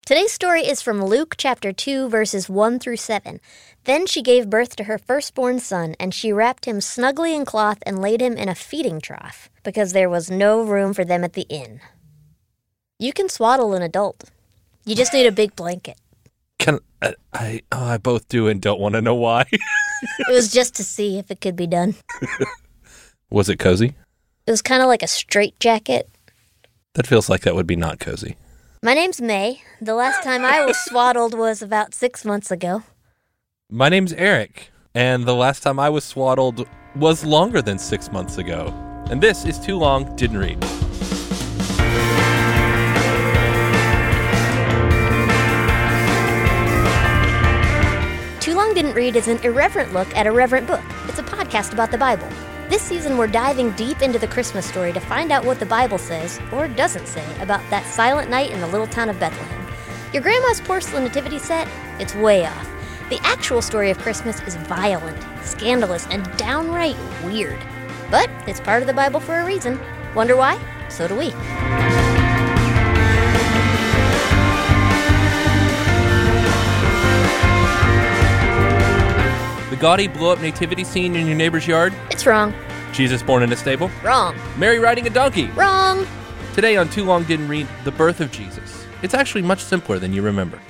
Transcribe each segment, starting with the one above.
Today's story is from Luke chapter 2, verses 1 through 7. Then she gave birth to her firstborn son, and she wrapped him snugly in cloth and laid him in a feeding trough, because there was no room for them at the inn. You can swaddle an adult. You just need a big blanket. I both do and don't want to know why. It was just to see if it could be done. Was it cozy? It was kind of like a straitjacket. That feels like that would be not cozy. My name's May. The last time I was swaddled was about 6 months ago. My name's Eric, and the last time I was swaddled was longer than 6 months ago. And this is Too Long Didn't Read. Too Long Didn't Read is an irreverent look at a reverent book. It's a podcast about the Bible. This season, we're diving deep into the Christmas story to find out what the Bible says, or doesn't say, about that silent night in the little town of Bethlehem. Your grandma's porcelain nativity set? It's way off. The actual story of Christmas is violent, scandalous, and downright weird. But it's part of the Bible for a reason. Wonder why? So do we. The gaudy blow-up nativity scene in your neighbor's yard? It's wrong. Jesus born in a stable? Wrong. Mary riding a donkey? Wrong. Today on Too Long Didn't Read, the birth of Jesus. It's actually much simpler than you remember.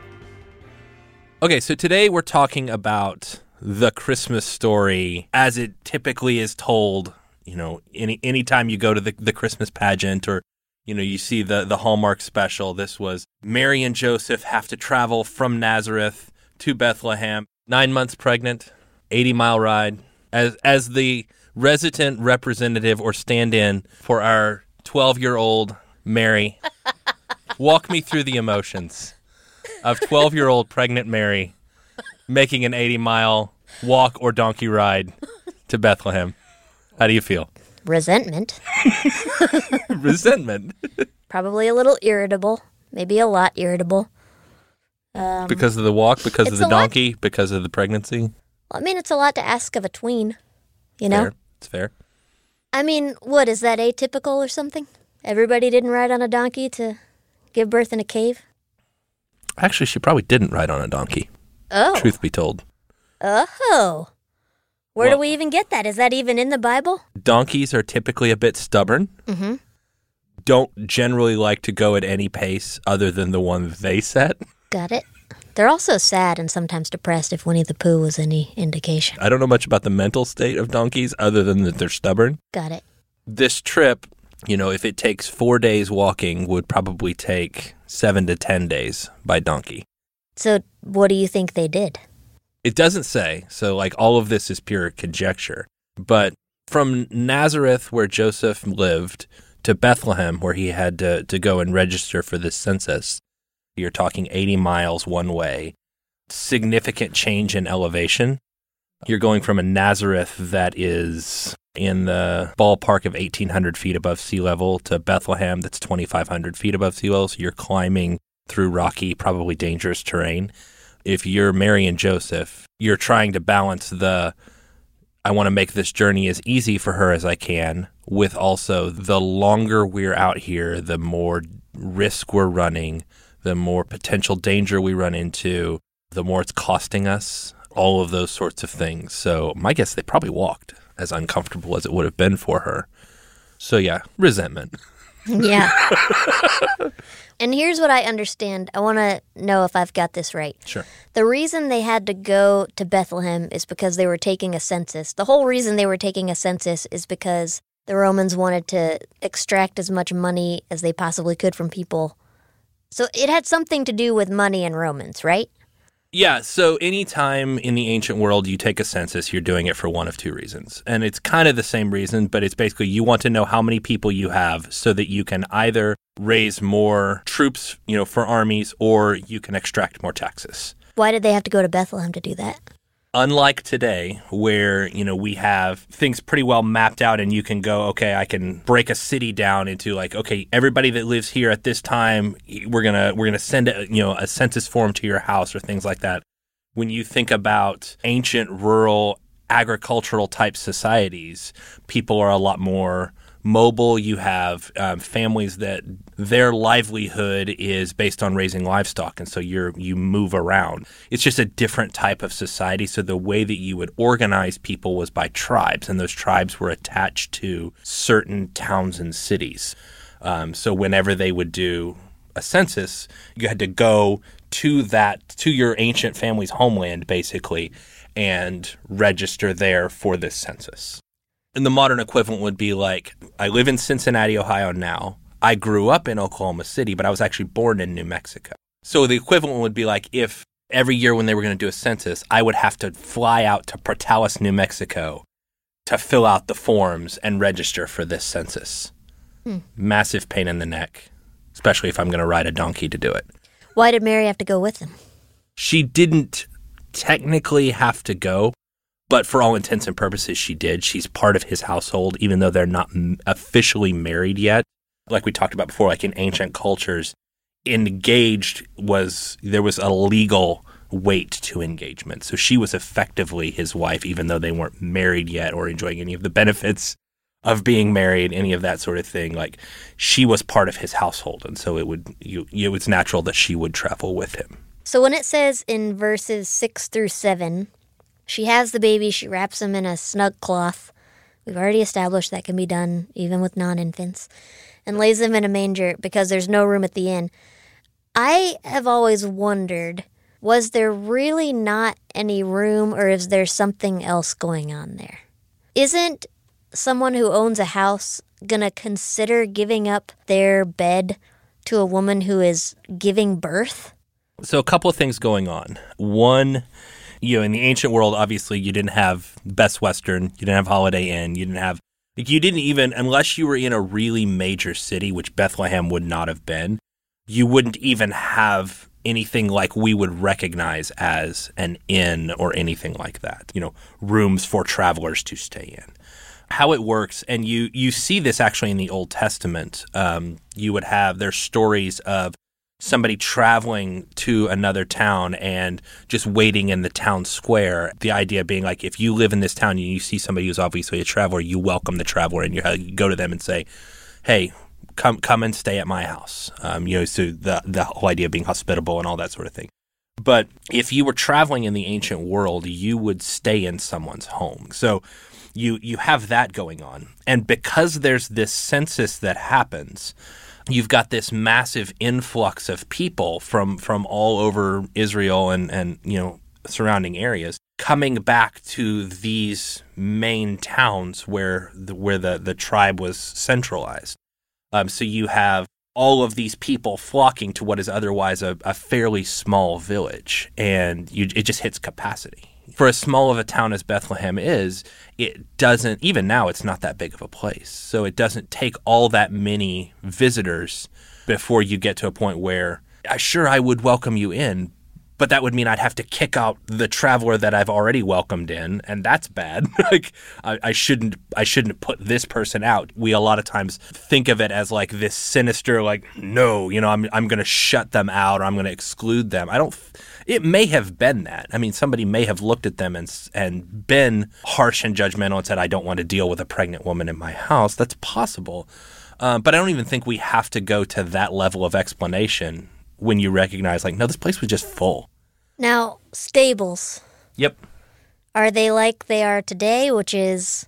Okay, so today we're talking about the Christmas story as it typically is told. You know, anytime you go to the Christmas pageant or, you know, you see the Hallmark special, this was Mary and Joseph have to travel from Nazareth to Bethlehem. 9 months pregnant, 80-mile ride. As the resident representative or stand-in for our 12-year-old Mary, walk me through the emotions of 12-year-old pregnant Mary making an 80-mile walk or donkey ride to Bethlehem. How do you feel? Resentment. Resentment. Probably a little irritable. Maybe a lot irritable. Because of the walk, because of the donkey, lot. because of the pregnancy? Well, I mean, it's a lot to ask of a tween, you know? Fair. It's fair. I mean, what, is that atypical or something? Everybody didn't ride on a donkey to give birth in a cave? Actually, she probably didn't ride on a donkey. Oh. Truth be told. Oh. Where do we even get that? Is that even in the Bible? Donkeys are typically a bit stubborn. Mm-hmm. Don't generally like to go at any pace other than the one they set. Got it. They're also sad and sometimes depressed, if Winnie the Pooh was any indication. I don't know much about the mental state of donkeys other than that they're stubborn. Got it. This trip, you know, if it takes 4 days walking, would probably take 7 to 10 days by donkey. So what do you think they did? It doesn't say, so like all of this is pure conjecture. But from Nazareth, where Joseph lived, to Bethlehem, where he had to go and register for this census, you're talking 80 miles one way, significant change in elevation. You're going from a Nazareth that is in the ballpark of 1,800 feet above sea level to Bethlehem that's 2,500 feet above sea level. So you're climbing through rocky, probably dangerous terrain. If you're Mary and Joseph, you're trying to balance I want to make this journey as easy for her as I can, with also the longer we're out here, the more risk we're running, the more potential danger we run into, the more it's costing us, all of those sorts of things. So my guess, they probably walked, as uncomfortable as it would have been for her. So yeah, resentment. Yeah. And here's what I understand. I want to know if I've got this right. Sure. The reason they had to go to Bethlehem is because they were taking a census. The whole reason they were taking a census is because the Romans wanted to extract as much money as they possibly could from people. So it had something to do with money and Romans, right? Yeah, so anytime in the ancient world you take a census, you're doing it for one of two reasons. And it's kind of the same reason, but it's basically you want to know how many people you have so that you can either raise more troops, you know, for armies, or you can extract more taxes. Why did they have to go to Bethlehem to do that? Unlike today, where, you know, we have things pretty well mapped out and you can go, okay, I can break a city down into like, okay, everybody that lives here at this time, we're gonna send a census form to your house or things like that. When you think about ancient rural agricultural type societies, people are a lot more mobile. You have families that their livelihood is based on raising livestock, and so you move around. It's just a different type of society. So the way that you would organize people was by tribes, and those tribes were attached to certain towns and cities. So whenever they would do a census, you had to go to your ancient family's homeland, basically, and register there for this census. And the modern equivalent would be like, I live in Cincinnati, Ohio now. I grew up in Oklahoma City, but I was actually born in New Mexico. So the equivalent would be like if every year when they were going to do a census, I would have to fly out to Portales, New Mexico to fill out the forms and register for this census. Massive pain in the neck, especially if I'm going to ride a donkey to do it. Why did Mary have to go with him? She didn't technically have to go, but for all intents and purposes, she did. She's part of his household, even though they're not officially married yet. Like we talked about before, like in ancient cultures, there was a legal weight to engagement. So she was effectively his wife, even though they weren't married yet or enjoying any of the benefits of being married, any of that sort of thing. Like, she was part of his household, and so it was natural that she would travel with him. So when it says in verses 6 through 7, she has the baby, she wraps him in a snug cloth. We've already established that can be done even with non-infants. And lays him in a manger because there's no room at the inn. I have always wondered, was there really not any room, or is there something else going on there? Isn't someone who owns a house going to consider giving up their bed to a woman who is giving birth? So a couple of things going on. One, in the ancient world, obviously, you didn't have Best Western, you didn't have Holiday Inn, you didn't even, unless you were in a really major city, which Bethlehem would not have been, you wouldn't even have anything like we would recognize as an inn or anything like that. Rooms for travelers to stay in. How it works, and you see this actually in the Old Testament, there's stories of somebody traveling to another town and just waiting in the town square. The idea being like, if you live in this town and you see somebody who's obviously a traveler, you welcome the traveler and you go to them and say, hey, come and stay at my house. So the whole idea of being hospitable and all that sort of thing. But if you were traveling in the ancient world, you would stay in someone's home. So you have that going on. And because there's this census that happens, you've got this massive influx of people from all over Israel and surrounding areas coming back to these main towns where the tribe was centralized. So you have all of these people flocking to what is otherwise a fairly small village, and it just hits capacity. For as small of a town as Bethlehem is, it doesn't, even now it's not that big of a place. So it doesn't take all that many visitors before you get to a point where, sure, I would welcome you in, but that would mean I'd have to kick out the traveler that I've already welcomed in, and that's bad. Like, I shouldn't put this person out. We a lot of times think of it as like this sinister, like, no, I'm going to shut them out or I'm going to exclude them. It may have been that. I mean, somebody may have looked at them and been harsh and judgmental and said, I don't want to deal with a pregnant woman in my house. That's possible. But I don't even think we have to go to that level of explanation when you recognize, like, no, this place was just full. Now, stables. Yep. Are they like they are today, which is,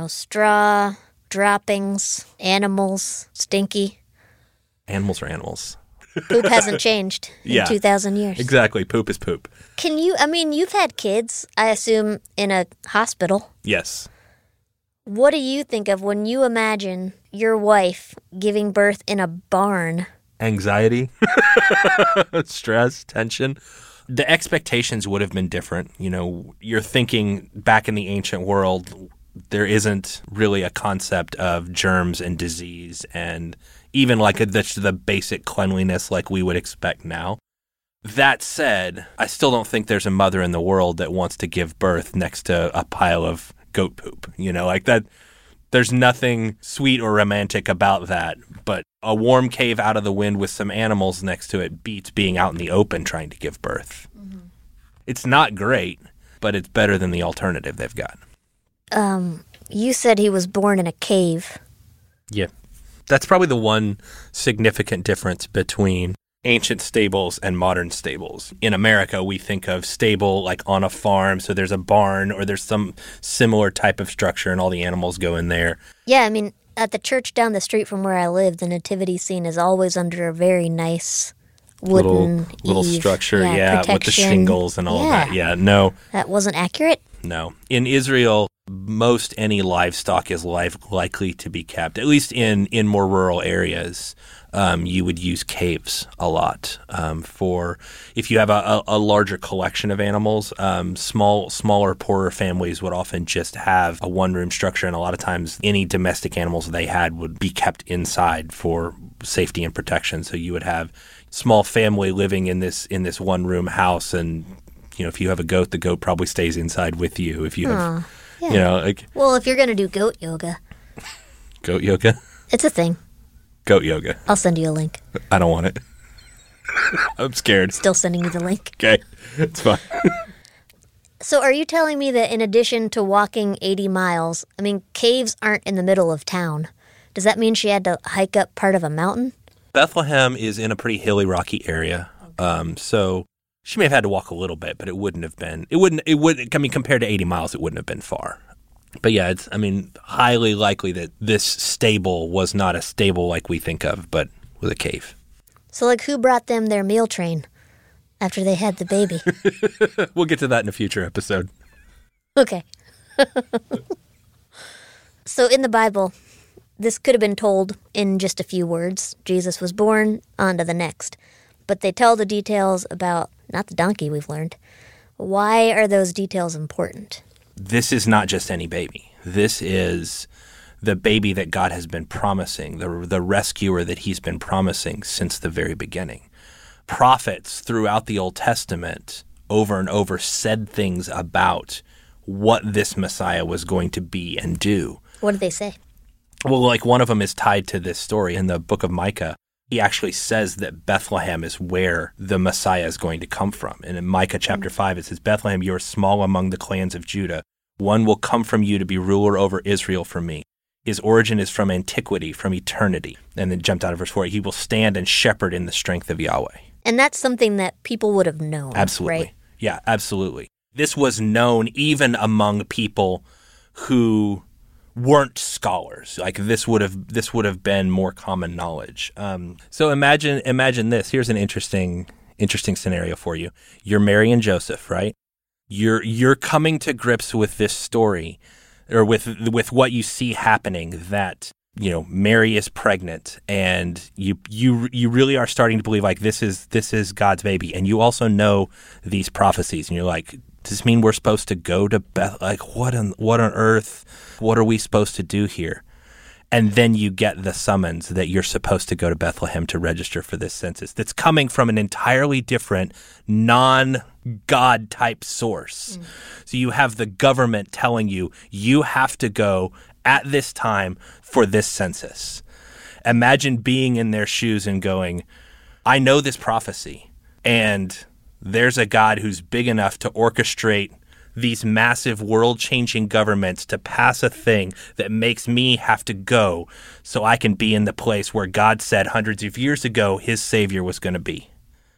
straw, droppings, animals, stinky? Animals are animals. Poop hasn't changed in 2,000 years. Exactly. Poop is poop. You've had kids, I assume, in a hospital. Yes. What do you think of when you imagine your wife giving birth in a barn? Anxiety, stress, tension. The expectations would have been different. You're thinking back in the ancient world, there isn't really a concept of germs and disease and even like the basic cleanliness like we would expect now. That said, I still don't think there's a mother in the world that wants to give birth next to a pile of goat poop. Like that. There's nothing sweet or romantic about that, but a warm cave out of the wind with some animals next to it beats being out in the open trying to give birth. Mm-hmm. It's not great, but it's better than the alternative they've got. You said he was born in a cave. Yeah. That's probably the one significant difference between ancient stables and modern stables. In America, we think of stable like on a farm, so there's a barn or there's some similar type of structure and all the animals go in there. Yeah, I mean, at the church down the street from where I live, the nativity scene is always under a very nice wooden little eave. structure, with the protection. shingles and all of that. Yeah, no. That wasn't accurate? No. In Israel, most any livestock is likely to be kept, at least in more rural areas. You would use caves a lot for if you have a larger collection of animals. Smaller, poorer families would often just have a one-room structure, and a lot of times any domestic animals they had would be kept inside for safety and protection. So you would have small family living in this one-room house, and if you have a goat, the goat probably stays inside with you. If you have, well, if you're going to do goat yoga. Goat yoga? It's a thing. Goat yoga. I'll send you a link. I don't want it. I'm scared. Still sending you the link. Okay, it's fine. So are you telling me that in addition to walking 80 miles, caves aren't in the middle of town? Does that mean she had to hike up part of a mountain? Bethlehem is in a pretty hilly, rocky area. So she may have had to walk a little bit, but it wouldn't have been, compared to 80 miles, it wouldn't have been far. But yeah, it's, highly likely that this stable was not a stable like we think of, but was a cave. So, who brought them their meal train after they had the baby? We'll get to that in a future episode. Okay. So, in the Bible, this could have been told in just a few words. Jesus was born, on to the next. But they tell the details about, not the donkey we've learned. Why are those details important? This is not just any baby. This is the baby that God has been promising, the rescuer that he's been promising since the very beginning. Prophets throughout the Old Testament over and over said things about what this Messiah was going to be and do. What did they say? Well, one of them is tied to this story in the book of Micah. He actually says that Bethlehem is where the Messiah is going to come from. And in Micah chapter 5, it says, Bethlehem, you are small among the clans of Judah. One will come from you to be ruler over Israel from me. His origin is from antiquity, from eternity. And then jumped out of verse 4, he will stand and shepherd in the strength of Yahweh. And that's something that people would have known, absolutely. Right? Yeah, absolutely. This was known even among people who weren't scholars. This would have been more common knowledge. So imagine this. Here's an interesting scenario for you. You're Mary and Joseph, right? You're coming to grips with this story, or with what you see happening, that Mary is pregnant, and you really are starting to believe this is God's baby, and you also know these prophecies, and you're like, does this mean we're supposed to go to Beth? What on earth? What are we supposed to do here? And then you get the summons that you're supposed to go to Bethlehem to register for this census. That's coming from an entirely different, non-God type source. So you have the government telling you, you have to go at this time for this census. Imagine being in their shoes and going, I know this prophecy, and there's a God who's big enough to orchestrate these massive world-changing governments to pass a thing that makes me have to go so I can be in the place where God said hundreds of years ago his Savior was going to be.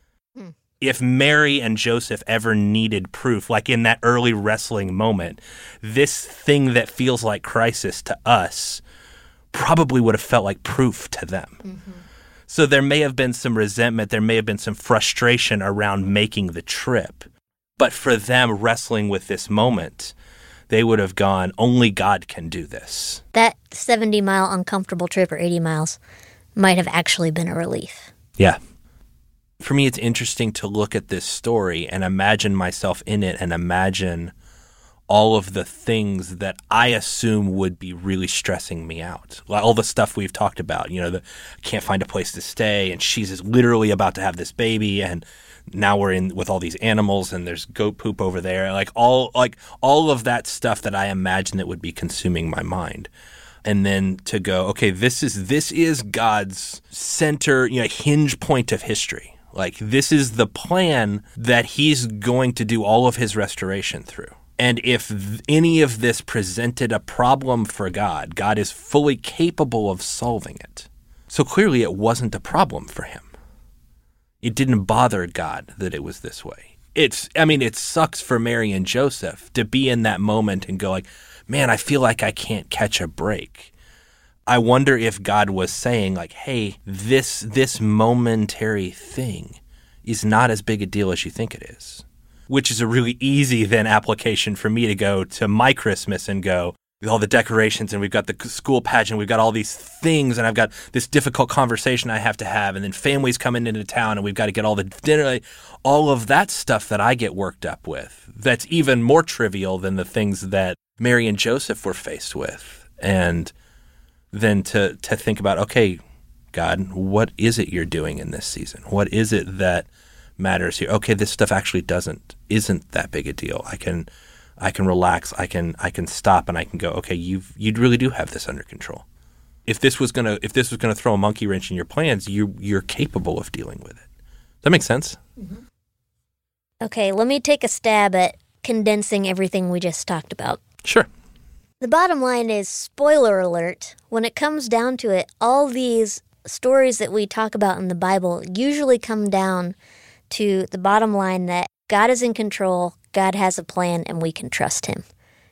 If Mary and Joseph ever needed proof, like in that early wrestling moment, this thing that feels like crisis to us probably would have felt like proof to them. Mm-hmm. So there may have been some resentment, there may have been some frustration around making the trip. But for them wrestling with this moment, they would have gone, only God can do this. That 70-mile uncomfortable trip, or 80 miles, might have actually been a relief. Yeah. For me, it's interesting to look at this story and imagine myself in it and imagine all of the things that I assume would be really stressing me out. Like all the stuff we've talked about, I can't find a place to stay, and she's literally about to have this baby, and now we're in with all these animals, and there's goat poop over there. All of that stuff that I imagine that would be consuming my mind. And then to go, okay, this is God's center, hinge point of history. This is the plan that he's going to do all of his restoration through. And if any of this presented a problem for God, God is fully capable of solving it. So clearly it wasn't a problem for him. It didn't bother God that it was this way. It sucks for Mary and Joseph to be in that moment and go like, man, I feel like I can't catch a break. I wonder if God was saying like, hey, this momentary thing is not as big a deal as you think it is. Which is a really easy then application for me to go to my Christmas and go, with all the decorations and we've got the school pageant, we've got all these things and I've got this difficult conversation I have to have and then families coming into town and we've got to get all the dinner, all of that stuff that I get worked up with. That's even more trivial than the things that Mary and Joseph were faced with. And then to think about, okay, God, what is it you're doing in this season? What is it that matters here? Okay, this stuff actually isn't that big a deal. I can relax. I can stop and I can go, okay, you really do have this under control. If this was gonna throw a monkey wrench in your plans, you're capable of dealing with it. Does that make sense? Mm-hmm. Okay, let me take a stab at condensing everything we just talked about. Sure. The bottom line is, spoiler alert, when it comes down to it, all these stories that we talk about in the Bible usually come down to the bottom line that God is in control, God has a plan, and we can trust him.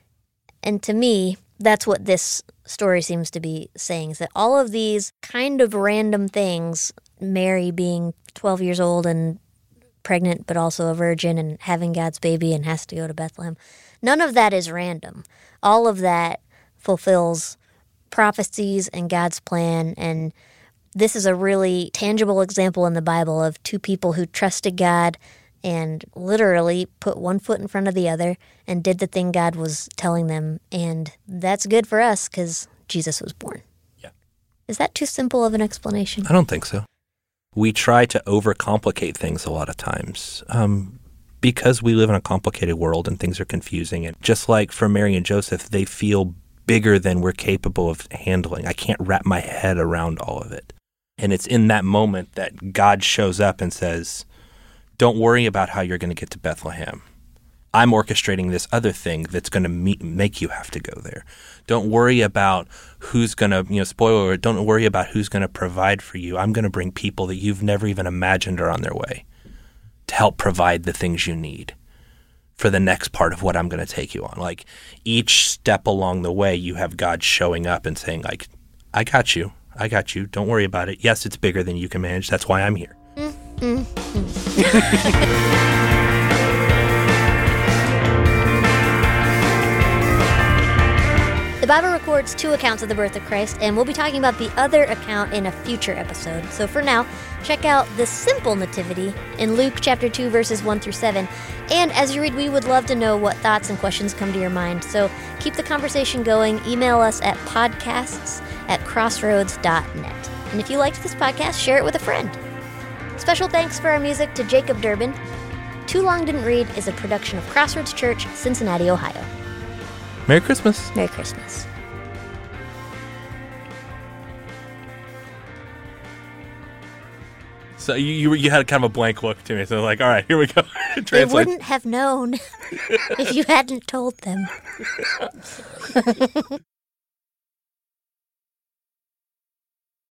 And to me, that's what this story seems to be saying, is that all of these kind of random things, Mary being 12 years old and pregnant but also a virgin and having God's baby and has to go to Bethlehem, none of that is random. All of that fulfills prophecies and God's plan, and this is a really tangible example in the Bible of two people who trusted God and literally put one foot in front of the other and did the thing God was telling them. And that's good for us because Jesus was born. Yeah. Is that too simple of an explanation? I don't think so. We try to overcomplicate things a lot of times because we live in a complicated world and things are confusing. And just like for Mary and Joseph, they feel bigger than we're capable of handling. I can't wrap my head around all of it. And it's in that moment that God shows up and says, don't worry about how you're going to get to Bethlehem. I'm orchestrating this other thing that's going to make you have to go there. Don't worry about who's going to, spoiler alert, don't worry about who's going to provide for you. I'm going to bring people that you've never even imagined are on their way to help provide the things you need for the next part of what I'm going to take you on. Like each step along the way, you have God showing up and saying like, I got you. Don't worry about it. Yes, it's bigger than you can manage. That's why I'm here. The Bible records two accounts of the birth of Christ, and we'll be talking about the other account in a future episode. So for now, check out the simple nativity in Luke chapter 2, verses 1 through 7. And as you read, we would love to know what thoughts and questions come to your mind. So keep the conversation going. Email us at podcasts@crossroads.net. And if you liked this podcast, share it with a friend. Special thanks for our music to Jacob Durbin. Too Long Didn't Read is a production of Crossroads Church, Cincinnati, Ohio. Merry Christmas. Merry Christmas. So you had kind of a blank look to me. So like, all right, here we go. They wouldn't have known if you hadn't told them.